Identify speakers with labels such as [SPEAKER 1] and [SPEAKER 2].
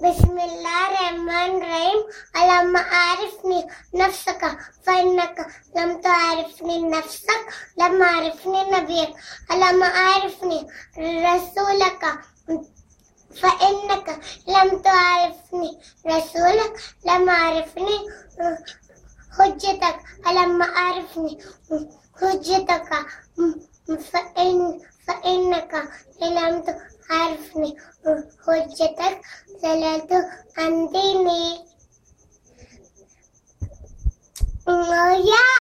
[SPEAKER 1] बिस्मिल्लाहिर्रहमानिर्रहीम। अल्लाहुम्मा आरिफनी नफ्सका फइन्नका lump तुआरिफनी नफ्सक lump आरिफनी नबियक। अल्लाहुम्मा आरिफनी रसूलका फइन्नका लम तुआरिफनी रसूलक लम आरिफनी हुज्जतक। अल्लाहुम्मा आरिफनी हुज्जतका फइन्नका लम तुआरिफनी हुज्जतक ज़ललतु अन दीनी। या